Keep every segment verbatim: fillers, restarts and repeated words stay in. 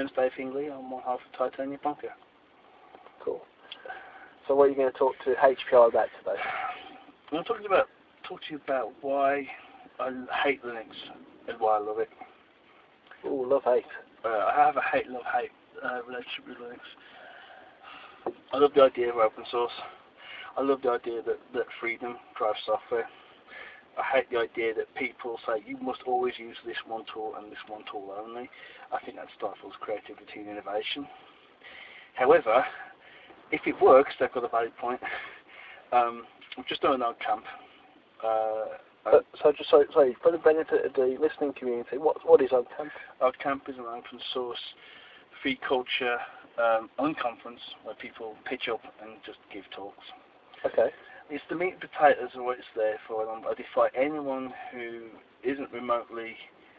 name's Dave Hingley. I'm one half of Titanium Bunker. Cool. So what are you going to talk to H P R about today? I'm going to talk about talk to you about why I hate Linux and why I love it. Oh, love hate. Uh, I have a hate love hate uh, relationship with Linux. I love the idea of open source. I love the idea that, that freedom drives software. I hate the idea that people say you must always use this one tool and this one tool only. I think that stifles creativity and innovation. However, if it works, they've got a valid point. Um, I've just done an old camp. Uh, uh, so just so, sorry, for the benefit of the listening community, what what is OpenCamp? OpenCamp is an open source, free culture um, unconference where people pitch up and just give talks. Okay. It's the meat and potatoes of what it's there for. And I defy anyone who isn't remotely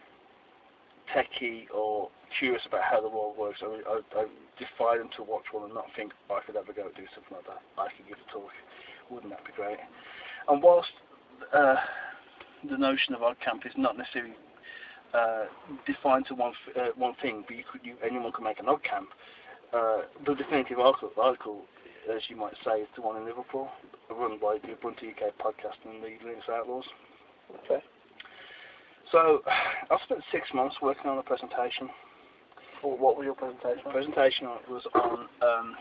techie or curious about how the world works. I, I, I defy them to watch one and not think, oh, I could ever go do something like that. I could give a talk. Wouldn't that be great? And whilst uh, the notion of OpenCamp is not necessarily uh, defined to one uh, one thing, but you could, you, anyone can make an OpenCamp. Uh, the definitive article, article, as you might say, is the one in Liverpool, run by the Ubuntu U K podcast and the Linux Outlaws. Okay. So, I spent six months working on a presentation. Well, what was your presentation? The presentation was on um,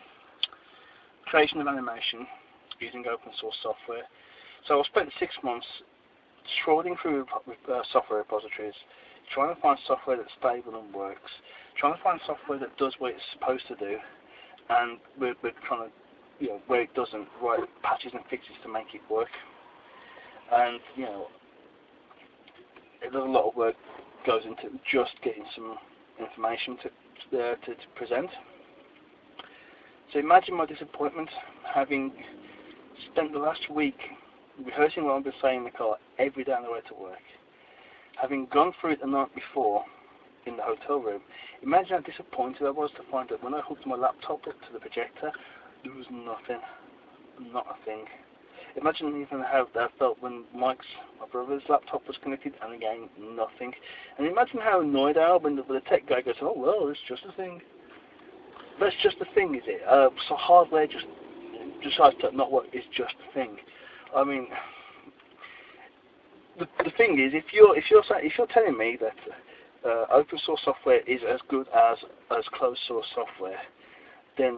creation of animation using open source software. So I spent six months trawling through uh, software repositories, trying to find software that's stable and works, trying to find software that does what it's supposed to do, and we're, we're trying to, you know, where it doesn't, write patches and fixes to make it work. And, you know, there's a lot of work goes into just getting some information to, uh, to, to present. So imagine my disappointment having spent the last week rehearsing what I've been saying in the car every day on the way to work. Having gone through it the night before in the hotel room, imagine how disappointed I was to find that when I hooked my laptop up to the projector, there was nothing, not a thing. Imagine even how that felt when Mike's, my brother's laptop was connected, and again, nothing. And imagine how annoyed I am when the, the tech guy goes, oh well, it's just a thing. That's just a thing, is it? Uh, so hardware just decides to not work, it's just a thing. I mean, the, the thing is, if you're if you're if you're telling me that uh, open source software is as good as as closed source software, then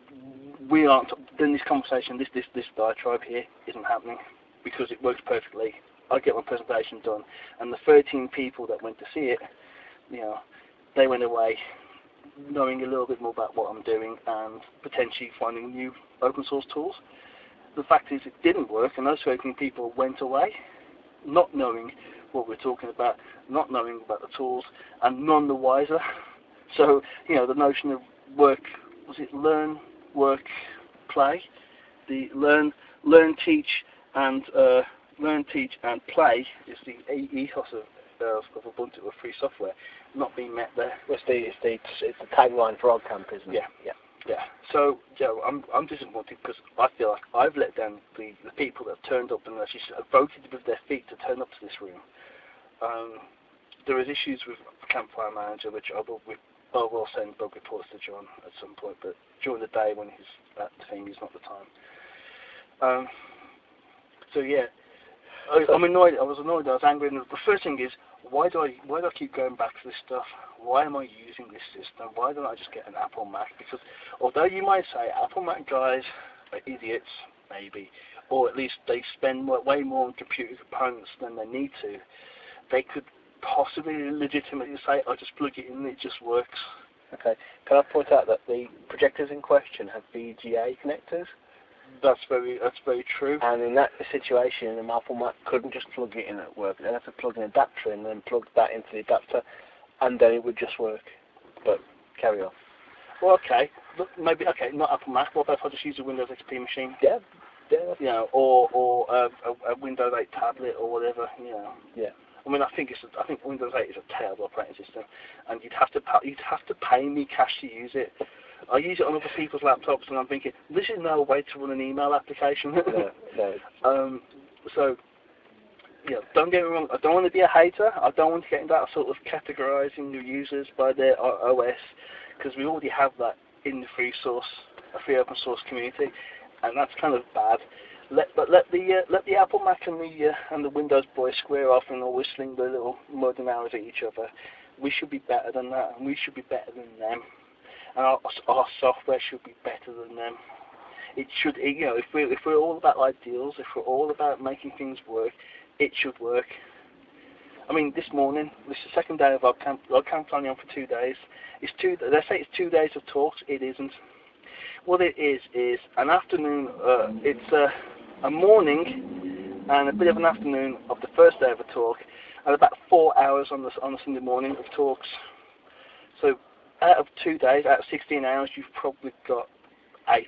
we aren't. Then this conversation, this this this diatribe here, isn't happening because it works perfectly. I get my presentation done, and the thirteen people that went to see it, you know, they went away knowing a little bit more about what I'm doing and potentially finding new open source tools. The fact is, it didn't work, and those thirteen people went away not knowing what we're talking about, not knowing about the tools, and none the wiser. So, you know, the notion of work, was it learn, work, play? The learn, learn, teach, and uh, learn, teach, and play is the ethos of, uh, of Ubuntu or free software, not being met there. It's the, it's the, it's the tagline for OpenCamp, isn't it? Yeah, yeah. Yeah, so Joe, I'm I'm disappointed because I feel like I've let down the, the people that have turned up and actually voted with their feet to turn up to this room. Um, there is issues with Campfire Manager, which I will we, I will send bug reports to John at some point, but during the day when he's at the thing is not the time. Um, so yeah, I, I'm annoyed. I was annoyed. I was angry. And the first thing is, why do I why do I keep going back to this stuff? Why am I using this system? Why don't I just get an Apple Mac? Because although you might say Apple Mac guys are idiots, maybe, or at least they spend way more on computer components than they need to, they could possibly legitimately say, I just plug it in and it just works. Okay. Can I point out that the projectors in question have V G A connectors? That's very that's very true. And in that situation, an Apple Mac couldn't just plug it in at work. They'd have to plug an adapter in and then plug that into the adapter, and then it would just work. But carry on. Well, okay. Look, maybe okay. Not Apple Mac. What about if I just use a Windows X P machine? Yeah. Yeah. You know, or or uh, a, a Windows eight tablet or whatever. You know. Yeah. I mean, I think it's a, I think Windows eight is a terrible operating system, and you'd have to pay, you'd have to pay me cash to use it. I use it on other people's laptops, and I'm thinking, this is no way to run an email application. no, no. um, so, you know, don't get me wrong, I don't want to be a hater. I don't want to get into that sort of categorizing the users by their O S, because we already have that in the free source, a free open source community, and that's kind of bad. Let but let the uh, let the Apple, Mac, and the uh, and the Windows boys square off and all whistling their little murdering arrows at each other. We should be better than that, and we should be better than them, and our, our software should be better than them. It should, you know, if we're if we're all about ideals, if we're all about making things work, it should work. I mean, this morning, this is the second day of our camp. Our camp's only on for two days. It's two. They say it's two days of talks. It isn't. What it is is an afternoon. Uh, it's a, a morning and a bit of an afternoon of the first day of a talk, and about four hours on the on the Sunday morning of talks. So, out of two days, out of sixteen hours, you've probably got eight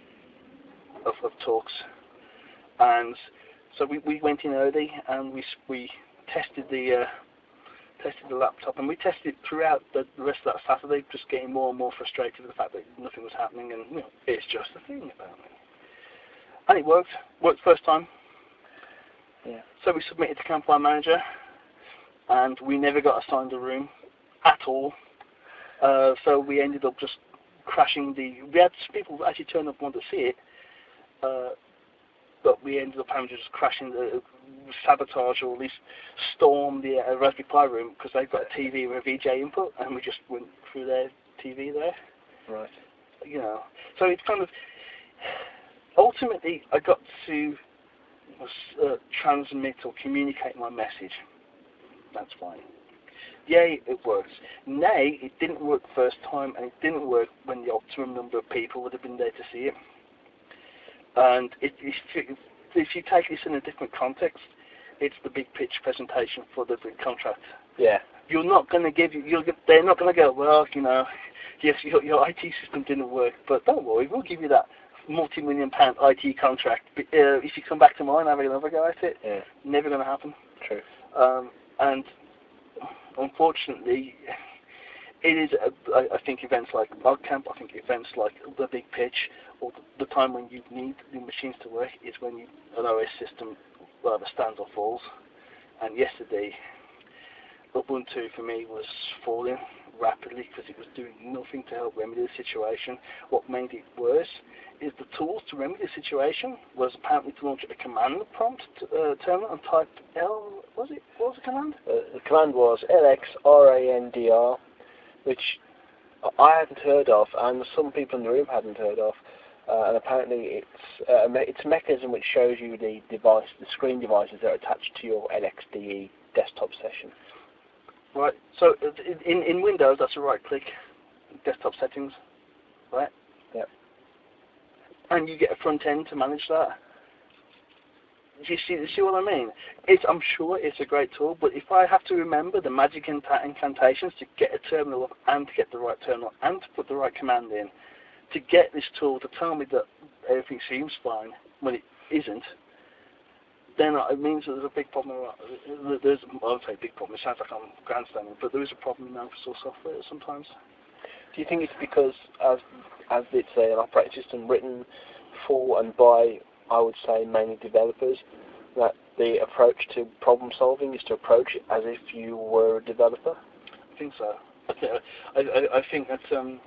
of, of talks. And so we, we went in early and we we tested the uh, tested the laptop, and we tested it throughout the, the rest of that Saturday, just getting more and more frustrated with the fact that nothing was happening, and you know, it's just a thing about me. And it worked. Worked first time. Yeah. So we submitted to Campfire Manager, and we never got assigned a room at all. Uh, so we ended up just crashing the. We had people actually turn up and want to see it. Uh, But we ended up having to just crash in the sabotage, or at least storm the uh, Raspberry Pi room, because they've got a T V with a V J input, and we just went through their T V there. Right. You know, so it's kind of ultimately I got to uh, transmit or communicate my message. That's fine. Yay, it works. Nay, it didn't work the first time, and it didn't work when the optimum number of people would have been there to see it. And it, if, you, if you take this in a different context, it's the big pitch presentation for the big contract. Yeah. You're not going to give you. You're, they're not going to go, well, you know, yes, your, your I T system didn't work, but don't worry, we'll give you that multi-million pound I T contract. But, uh, if you come back tomorrow and have another go at it, yeah. Never going to happen. True. Um, and unfortunately, it is, uh, I, I think, events like BugCamp, I think events like the big pitch, or the, the time when you need the machines to work is when you, an O S system rather stands or falls. And yesterday, Ubuntu for me was falling rapidly because it was doing nothing to help remedy the situation. What made it worse is the tools to remedy the situation was apparently to launch a command prompt uh, terminal and type L, was it? What was the command? Uh, the command was L X R A N D R, which I hadn't heard of, and some people in the room hadn't heard of. Uh, and apparently, it's uh, me it's a mechanism which shows you the device, the screen devices that are attached to your L X D E desktop session. Right. So in in Windows, that's a right-click, desktop settings, right? Yep. And you get a front end to manage that. Do you see, you see what I mean? It's, I'm sure it's a great tool, but if I have to remember the magic incantations to get a terminal up and to get the right terminal and to put the right command in, to get this tool to tell me that everything seems fine when it isn't, then it means that there's a big problem. There's, I would say big problem, it sounds like I'm grandstanding, but there is a problem in open source software sometimes. Do you think it's because, as, as it's an operating system written for and by, I would say, mainly developers, that the approach to problem solving is to approach it as if you were a developer? I think so. I, th I, I, I think that um,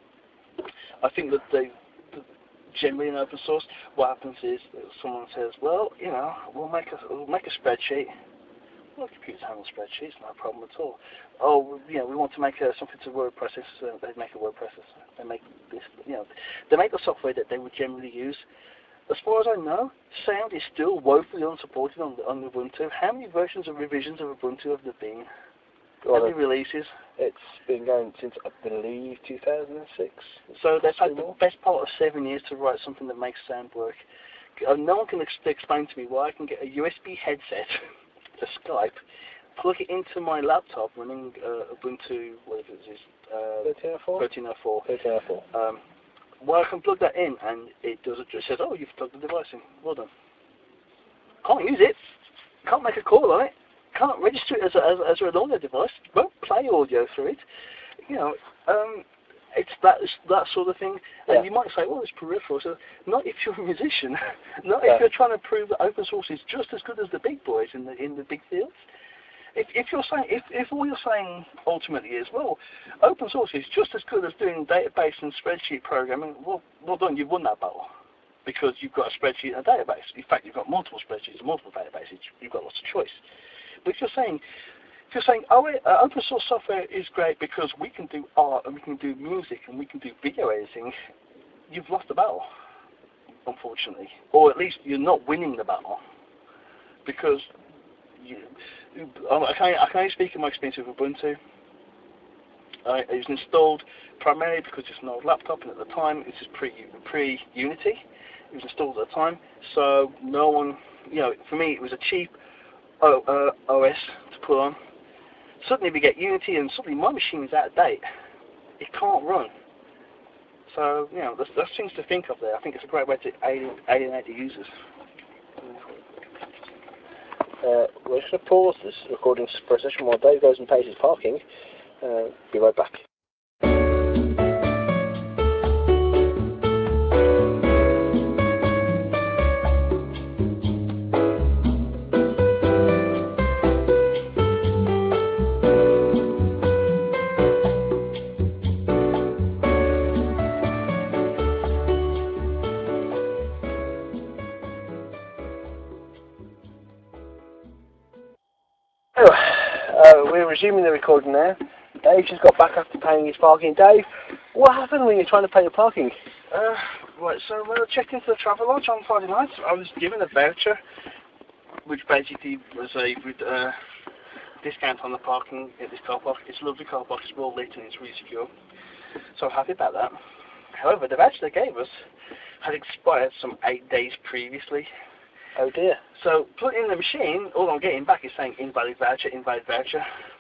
I think that they generally in open source, what happens is that someone says, well, you know, we'll make a we'll make a spreadsheet. Well, computers handle spreadsheets, no problem at all. Oh, you know, we want to make a, something to word processor. Uh, they make a word processor. They make this, you know, they make the software that they would generally use. As far as I know, sound is still woefully unsupported on, on Ubuntu. How many versions of revisions of Ubuntu have there been? How many releases? It's been going since, I believe, two thousand six. So they've had the best part of seven years to write something that makes sound work. Uh, no one can ex explain to me why I can get a U S B headset to Skype, plug it into my laptop running uh, Ubuntu, what is it? Uh, thirteen oh four? thirteen oh four. thirteen oh four. Um, well, I can plug that in and it does it just says, oh, you've plugged the device in. Well done. Can't use it. Can't make a call on it. Can't register it as a, as, as an audio device. Won't play audio through it. You know, um, it's that it's that sort of thing. And yeah. you might say, well, it's peripheral. So not if you're a musician. Not yeah. if you're trying to prove that open source is just as good as the big boys in the in the big fields. If if you're saying if, if all you're saying ultimately is, well, open source is just as good as doing database and spreadsheet programming, well, well done, you've won that battle. Because you've got a spreadsheet and a database. In fact, you've got multiple spreadsheets and multiple databases. You've got lots of choice. But if you're saying, if you're saying, oh, uh, open source software is great because we can do art and we can do music and we can do video editing, you've lost the battle, unfortunately. Or at least you're not winning the battle. Because you, I can I can only speak in my experience with Ubuntu. Uh, it was installed primarily because it's an old laptop, and at the time, this is pre pre Unity. It was installed at the time, so no one, you know, for me, it was a cheap o, uh, O S to put on. Suddenly we get Unity, and suddenly my machine is out of date. It can't run. So, you know, there's, there's things to think of there. I think it's a great way to alienate, alienate the users. Uh, we're just going to pause this recording for a session while Dave goes and pays his parking. Uh, be right back. Oh, uh, we're resuming the recording now. Dave just got back after paying his parking. Dave, what happened when you're trying to pay your parking? Uh, right, so when I checked into the Travelodge on Friday night, I was given a voucher, which basically was a uh, discount on the parking at this car park. It's a lovely car park, it's well lit and it's really secure. So I'm happy about that. However, the voucher they gave us had expired some eight days previously. Oh dear. So putting in the machine, all I'm getting back is saying invalid voucher, invalid voucher.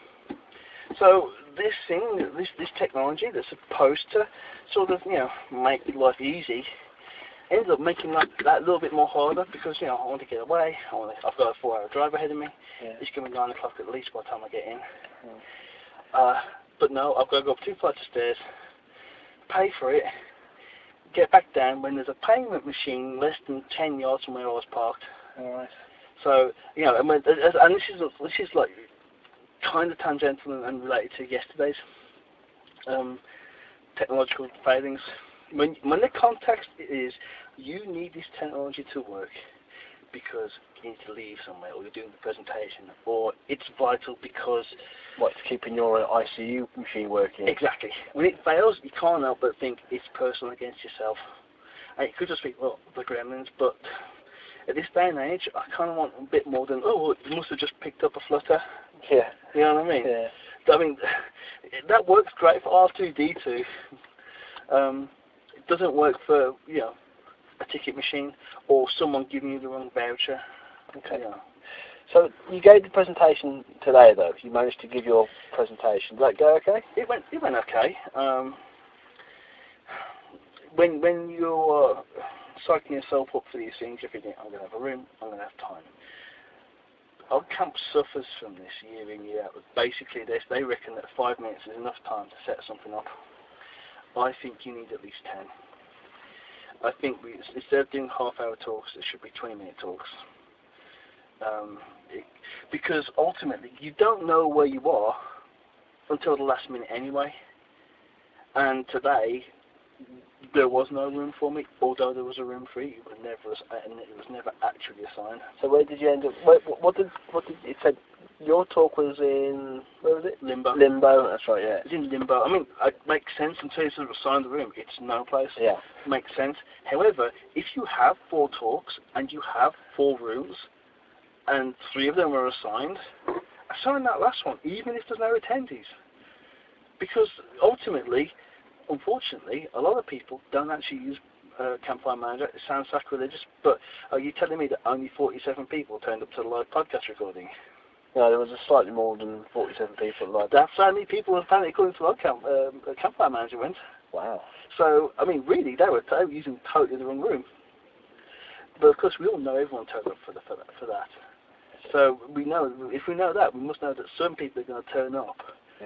So this thing, this this technology that's supposed to sort of, you know, make life easy, ends up making life that little bit more harder because, you know, I want to get away. I want to, I've got a four-hour drive ahead of me. Yeah. It's going to be nine o'clock at least by the time I get in. Mm. Uh, but no, I've got to go up two flights of stairs, pay for it, get back down when there's a payment machine less than ten yards from where I was parked. All right. So, you know, and, when, and this is this is like kind of tangential and, and related to yesterday's um, technological failings. When when the context is you need this technology to work because you need to leave somewhere, or you're doing the presentation, or it's vital because what's keeping your I C U machine working? Exactly. When it fails, you can't help but think it's personal against yourself. And it could just be, well, the gremlins, but at this day and age, I kind of want a bit more than, oh, you must have just picked up a flutter. Yeah. You know what I mean? Yeah. I mean, that works great for R two D two. Um, it doesn't work for, you know, a ticket machine or someone giving you the wrong voucher. Okay. You know. So you gave the presentation today, though. You managed to give your presentation. Did that go okay? It went. It went okay. Um, when when you're psyching yourself up for these things, if you think I'm going to have a room, I'm going to have time. Our camp suffers from this year in, year out. Basically, this they reckon that five minutes is enough time to set something up. I think you need at least ten. I think we, instead of doing half-hour talks, it should be twenty-minute talks. Um, it, because ultimately, you don't know where you are until the last minute anyway. And today, there was no room for me, although there was a room for you. It was never, and it was never actually assigned. So where did you end up? What, what did what did it said? Your talk was in, where was it? Limbo. Limbo. That's right. Yeah. It's in limbo. I mean, it makes sense until you sort of assign the room. It's no place. Yeah. Makes sense. However, if you have four talks and you have four rooms, and three of them are assigned, assign that last one, even if there's no attendees. Because ultimately, unfortunately, a lot of people don't actually use uh, Campfire Manager. It sounds sacrilegious, but are you telling me that only forty-seven people turned up to the live podcast recording? No, there was a slightly more than forty-seven people live. That's how many people apparently according to our camp, um, Campfire Manager went. Wow. So, I mean, really, they were t- using totally the wrong room. But of course, we all know everyone turned up for, the, for, that, for that. So we know, if we know that, we must know that some people are going to turn up. Yeah.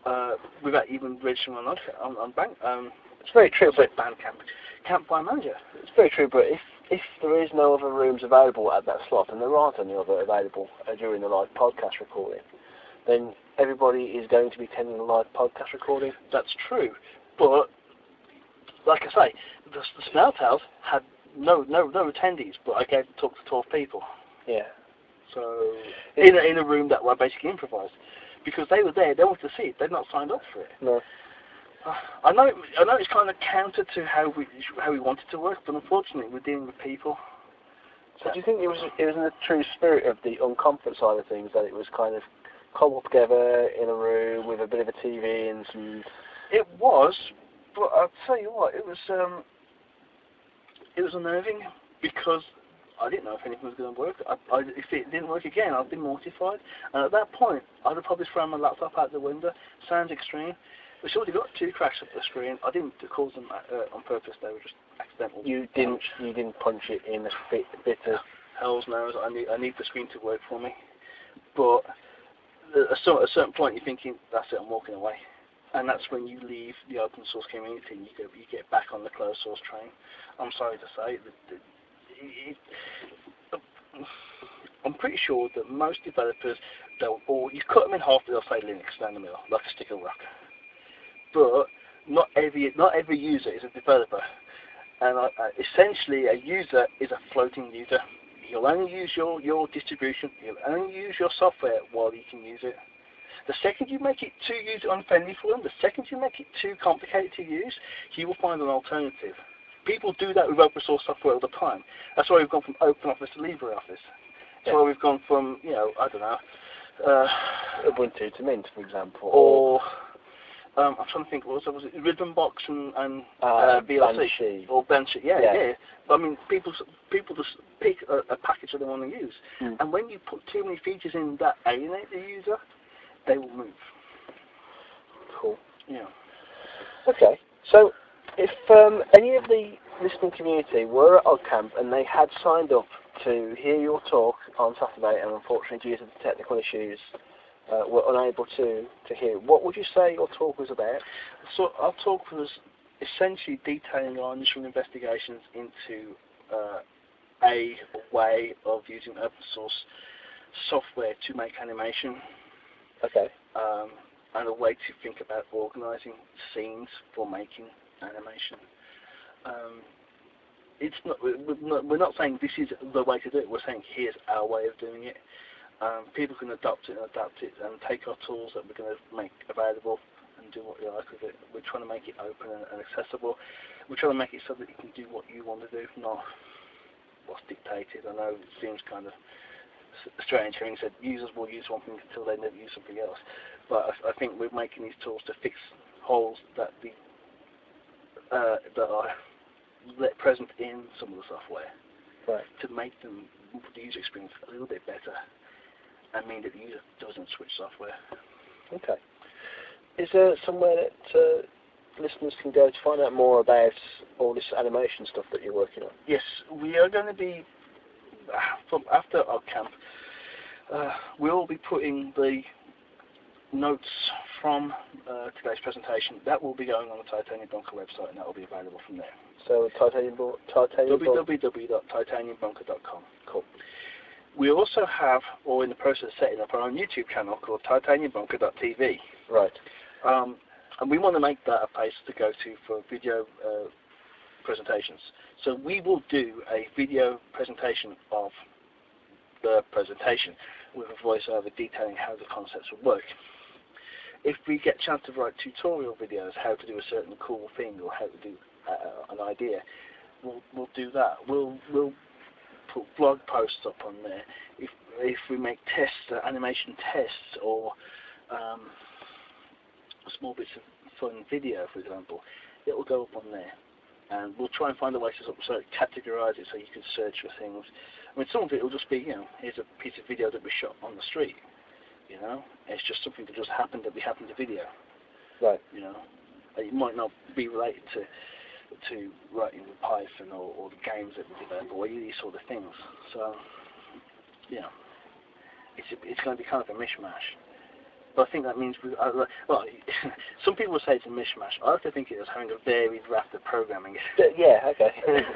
uh, without even registering on on, on bank. Um, it's very true, but Bandcamp, Campfire Manager. It's very true, but if if there is no other rooms available at that slot, and there aren't any other available uh, during the live podcast recording, then everybody is going to be attending the live podcast recording. That's true, but like I say, the, the Snailtails had no no no attendees, but I gave the talk to twelve people. Yeah. So in a, in a room that were basically improvised, because they were there, they wanted to see it. They'd not signed up for it. No. I know, I know it's kind of counter to how we how we wanted to work, but unfortunately we're dealing with people. So do you think it was it was in the true spirit of the unconference side of things that it was kind of cobbled together in a room with a bit of a T V and some? It was, but I'll tell you what, it was um, it was unnerving because I didn't know if anything was going to work. I, I, if it didn't work again, I'd be mortified, and at that point, I'd have probably thrown my laptop out the window. Sounds extreme. We already got two crashes at the screen. I didn't cause them uh, on purpose. They were just accidental. You didn't. Punch. You didn't punch it in a bit, bit of. Hell's knows. I need. I need the screen to work for me. But at a certain point, you're thinking, "That's it. I'm walking away." And that's when you leave the open source community and you go, you get back on the closed source train. I'm sorry to say, that it, it, I'm pretty sure that most developers, they'll, or you cut them in half, they'll say Linux down the middle, like a stick of rock. But not every not every user is a developer, and uh, essentially a user is a floating user. You'll only use your, your distribution, you'll only use your software while you can use it. The second you make it too user unfriendly for them, the second you make it too complicated to use, you will find an alternative. People do that with open source software all the time. That's why we've gone from OpenOffice to LibreOffice. That's yeah. why we've gone from, you know, I don't know, uh, Ubuntu to Mint, for example, or Um, I'm trying to think, what was it? Was it Rhythmbox and, and uh, uh, V L C? Banshee. Or Banshee, yeah, yeah. yeah. I mean, people people just pick a, a package that they want to use. Mm. And when you put too many features in that alienate the user, they will move. Cool. Yeah. Okay. So, if um, any of the listening community were at OggCamp and they had signed up to hear your talk on Saturday, and unfortunately due to the technical issues, Uh, were unable to, to hear, what would you say your talk was about? So our talk was essentially detailing our initial investigations into uh, a way of using open source software to make animation. Okay. Um, and a way to think about organising scenes for making animation. Um, it's not, we're not, we're not saying this is the way to do it, we're saying here's our way of doing it. Um, people can adopt it and adapt it and take our tools that we're going to make available and do what you like with it. We're trying to make it open and, and accessible. We're trying to make it so that you can do what you want to do, not what's dictated. I know it seems kind of strange hearing said users will use one thing until they never use something else. But I, I think we're making these tools to fix holes that the uh, that are present in some of the software, right, to make them the user experience a little bit better. I mean that the user doesn't switch software. Okay. Is there somewhere that uh, listeners can go to find out more about all this animation stuff that you're working on? Yes, we are going to be, from after OggCamp, uh, we'll be putting the notes from uh, today's presentation. That will be going on the Titanium Bunker website, and that will be available from there. So Titanium, Titanium w w w dot titanium bunker dot com. Cool. We also have, or in the process of setting up our own YouTube channel called titanium bunker dot t v. Right. Um, and we want to make that a place to go to for video uh, presentations. So we will do a video presentation of the presentation with a voiceover detailing how the concepts will work. If we get a chance to write tutorial videos, how to do a certain cool thing or how to do uh, an idea, we'll, we'll do that. We'll, we'll put blog posts up on there. If if we make tests, uh, animation tests, or um, small bits of fun video, for example, it will go up on there. And we'll try and find a way to sort of, sort of categorize it so you can search for things. I mean, some of it will just be, you know, here's a piece of video that we shot on the street. You know, it's just something that just happened that we happened to video. Right. You know, it might not be related to to writing with Python or, or the games that we develop or these sort of things. So, you know, it's, it's going to be kind of a mishmash. But I think that means, we, uh, well, some people say it's a mishmash. I like to think it as having a varied raft of programming. Yeah, okay.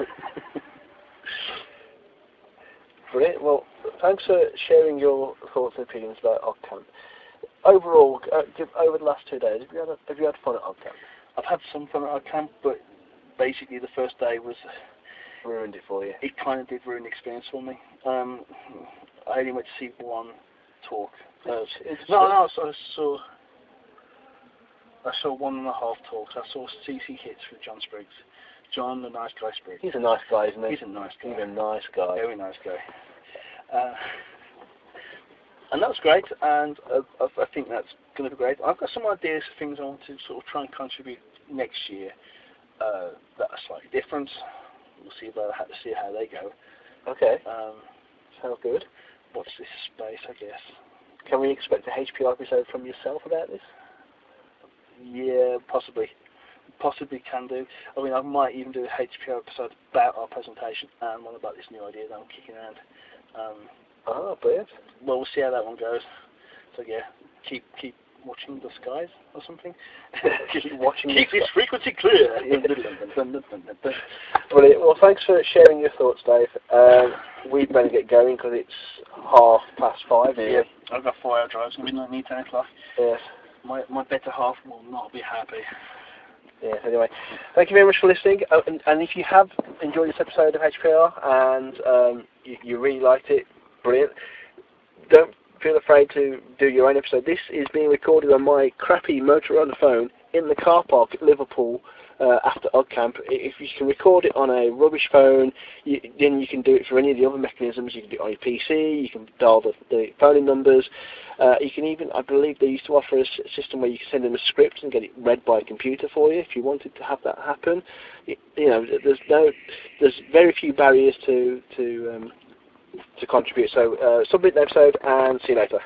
Brilliant. Well, thanks for sharing your thoughts and opinions about OggCamp. Overall, uh, over the last two days, have you had, a, have you had fun at OggCamp? I've had some fun at OggCamp, but basically the first day was... Ruined it for you. It kind of did ruin the experience for me. Um, I only went to see one talk. Uh, it's no, no, I saw... I saw one and a half talks. I saw C C Hits with John Spriggs. John, the nice guy Spriggs. He's a nice guy, isn't he? He's a nice guy. He's a nice guy. Very nice guy. Uh, and that was great, and uh, I think that's going to be great. I've got some ideas for things I want to sort of try and contribute next year uh, that are slightly different. We'll see about how, see how they go. Okay. Um, Sounds good. Watch this space, I guess. Can we expect a H P R episode from yourself about this? Yeah, possibly. Possibly can do. I mean, I might even do a H P R episode about our presentation and one about this new idea that I'm kicking around. Um, oh, brilliant. Well, we'll see how that one goes. So yeah, keep keep watching the skies or something. keep watching. Keep this frequency clear. Brilliant. Well, thanks for sharing your thoughts, Dave. Um, we better get going because it's half past five here. Yeah, I've got four hour drives. We don't need ten o'clock. Yes. My my better half will not be happy. Yes, anyway, thank you very much for listening. Oh, and, and if you have enjoyed this episode of H P R and um, you, you really liked it, brilliant. Don't feel afraid to do your own episode. This is being recorded on my crappy Motorola phone in the car park at Liverpool uh, after OggCamp. If you can record it on a rubbish phone, you, then you can do it for any of the other mechanisms. You can do it on your P C, you can dial the, the phone numbers. Uh, you can even, I believe they used to offer a s system where you can send them a script and get it read by a computer for you if you wanted to have that happen. You, you know, there's no, there's very few barriers to to um, to contribute. So uh, submit an episode and see you later.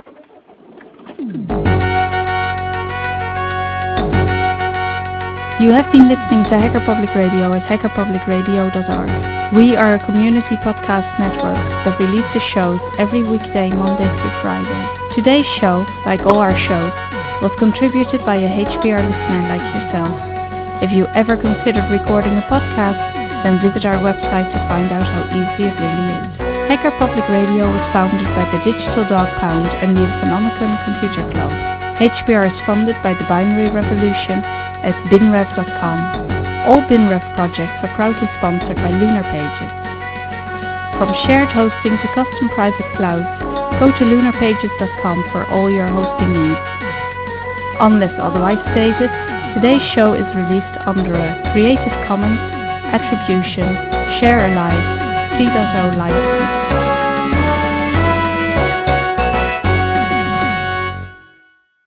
You have been listening to Hacker Public Radio at hacker public radio dot org. We are a community podcast network that releases shows every weekday, Monday through Friday. Today's show, like all our shows, was contributed by a H P R listener like yourself. If you ever considered recording a podcast, then visit our website to find out how easy it really is. Hacker Public Radio was founded by the Digital Dog Pound and the Economicon Computer Club. H P R is funded by the Binary Revolution at bin rev dot com. All BinRev projects are proudly sponsored by Lunar Pages. From shared hosting to custom private clouds, go to lunar pages dot com for all your hosting needs. Unless otherwise stated, today's show is released under a Creative Commons Attribution Share Alike three point oh license.